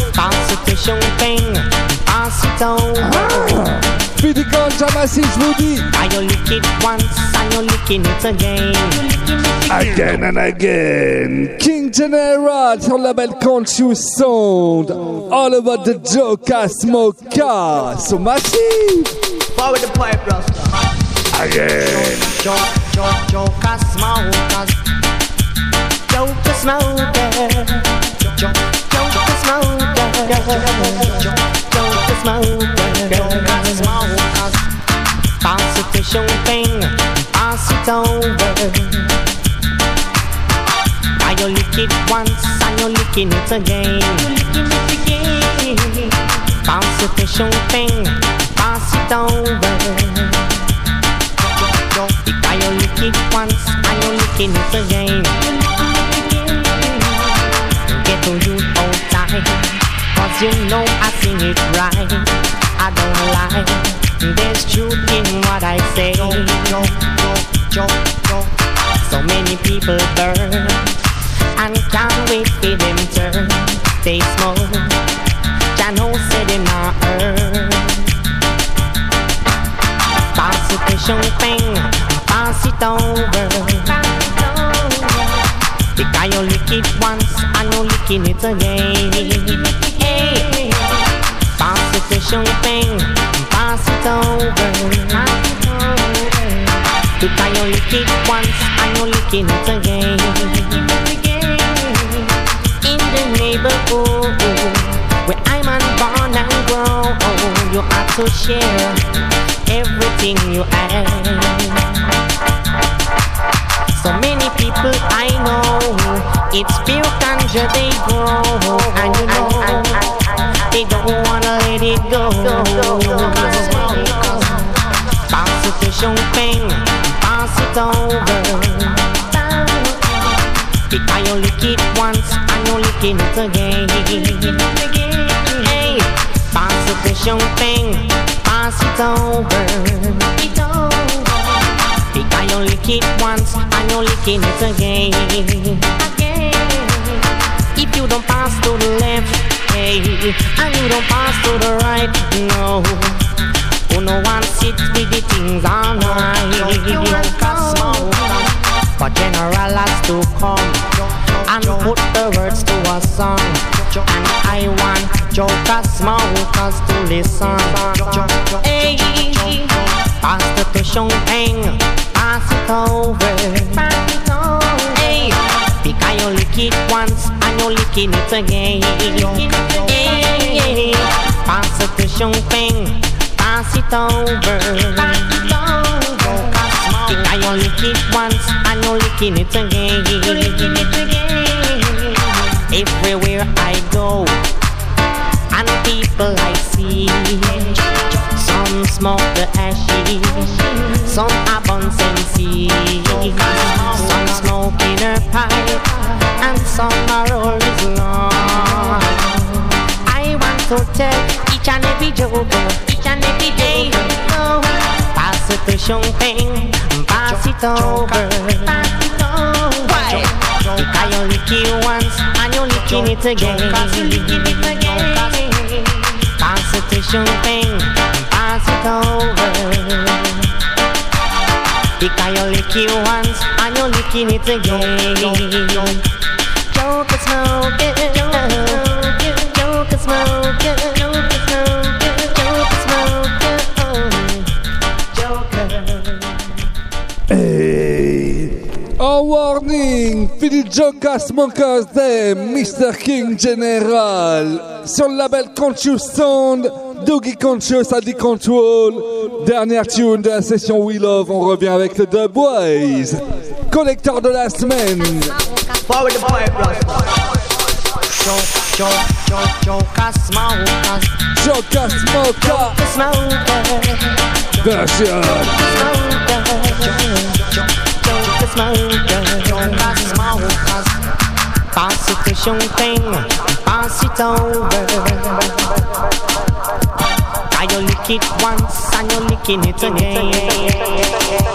Fidi Ganja Massive, je vous dis. Again and again. King General sur le label Conscious Sound. All about the Joe Casmoka. So massive. Forward the pipe, Rasta. Again. Joe, Joe, Joe Casmoka. Joe Casmoka. Joe, Joe Casmoka. Joe Casmoka. Pass it to champagne, pass it over. Now you lick it once and you're licking it again. Pass it to champagne, pass it over. Now you lick it once and you're licking it again. Get to you all time, cause you know I sing it right. I don't lie. There's truth in what I say. Joe, Joe, Joe, Joe. So many people burn and can't wait for them turn. They smoke, Jah know say them not earn. Pass it to champagne, pass it over. Because you lick it once and you licking it again. Hey, pass it to champagne, pass it over. Because you lick it once and you licking it again. In the neighborhood where I'm born and grown, you have to share everything you have. So many people I know, it's pure ganja they grow, and you know they don't wanna let it go. Pass it to champagne, pass it over. Because you lick it once and you licking it again. Hey, pass it to champagne, pass it over. Because you lick it once and you licking it again. If you don't pass to the left, hey, and you don't pass to the right, no. Who no one sits with the things all night. But General has to come and put the words to a song. And I want Joe Casmoka to listen. Hey, pass the champagne, pass it over. Hey, because you lick it once and you licking it again. Hey, pass it to champagne, pass it over. Because you lick it once and you licking it again. Everywhere I go and people I see, some smoke the ashes, some have on sensi, some smoke in a pipe, and some are always long. I want to tell each and every joker, each and every day, no, pass it to champagne, pass it over. Why? Because you lick it once and you licking it again. Pass it to champagne, pass it over. Because you lick it once and you licking it again. Joe Casmoka, Joe Casmoka, Joe Casmoka, Hey. Oh warning, Philly Joka Smokers de mister King General. Sur le label Conscious Sound, Doogie Conscious a dit Control. Dernière tune de la session We Love, on revient avec le Dub Boys. Collecteur de la semaine. Forward the pipe, Joka Smokers. Joka Smokers. Version. Joka Smokers. Pass it to champagne, pass it over. Can you lick it once and you're licking it again?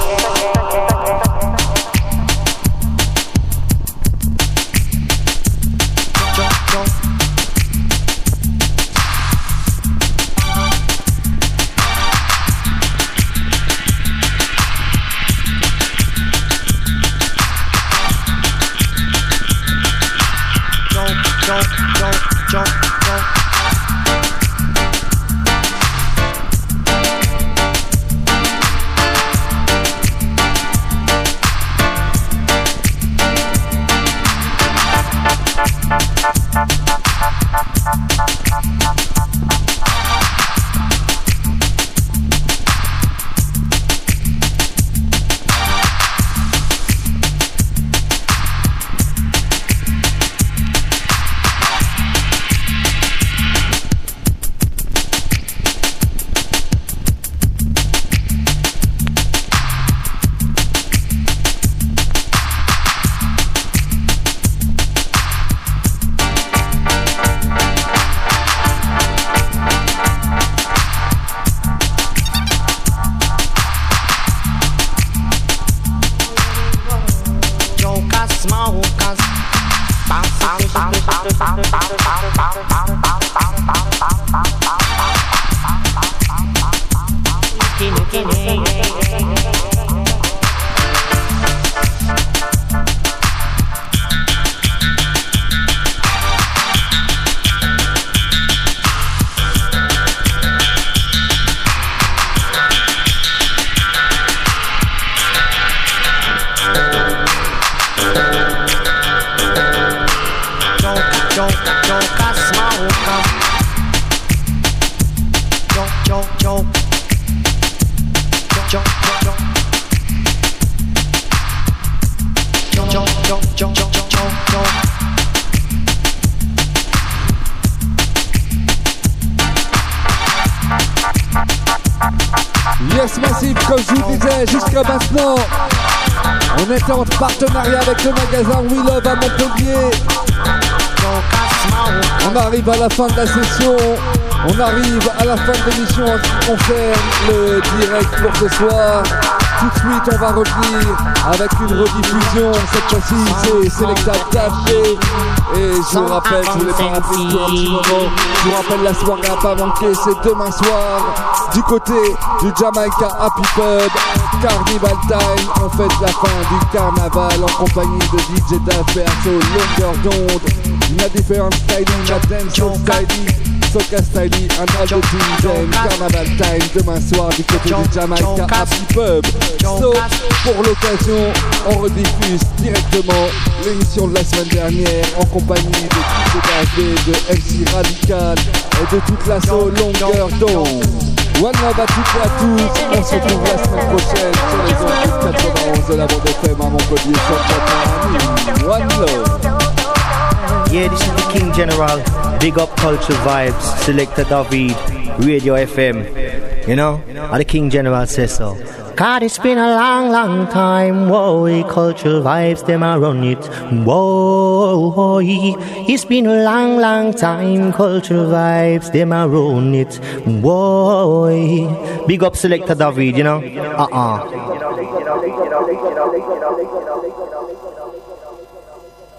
Yes Massive, comme je vous disais jusqu'à maintenant, on était en partenariat avec le magasin We Love à Montpellier. On arrive à la fin de la session, on arrive à la fin de l'émission en ce qui concerne le direct pour ce soir. Tout de suite on va revenir avec une rediffusion, cette fois-ci c'est Selecta Café. Et je vous rappelle, je vous l'ai pas rappelé depuis un petit moment, je vous rappelle la soirée à pas manquer, c'est demain soir, du côté du Jamaica Happy Pub, Carnival Time, on fête la fin du carnaval en compagnie de D J Daferso, longueur d'onde, une différente styling, la dancehall styling, Soca styling, un autre team, Carnaval Time, demain soir du côté du Jamaica Happy Pub. So, pour l'occasion, on rediffuse directement l'émission de la semaine dernière en compagnie de D J Davé, de M C Radical et de toute la soul longueur d'onde. One love à toutes et à tous, on se retrouve la semaine prochaine sur les ondes quatre-vingt-onze de la bande F M à Montpellier sur One love. Yeah, this is the King General, big up Culture Vibes, Selecta David, Radio F M. You know, how the King General says so. God, it's been a long, long time, whoa, Cultural Vibes, them a run it, whoa, it's been a long, long time, Cultural Vibes, them a run it, whoa, big up Selecta David, you know, uh-uh.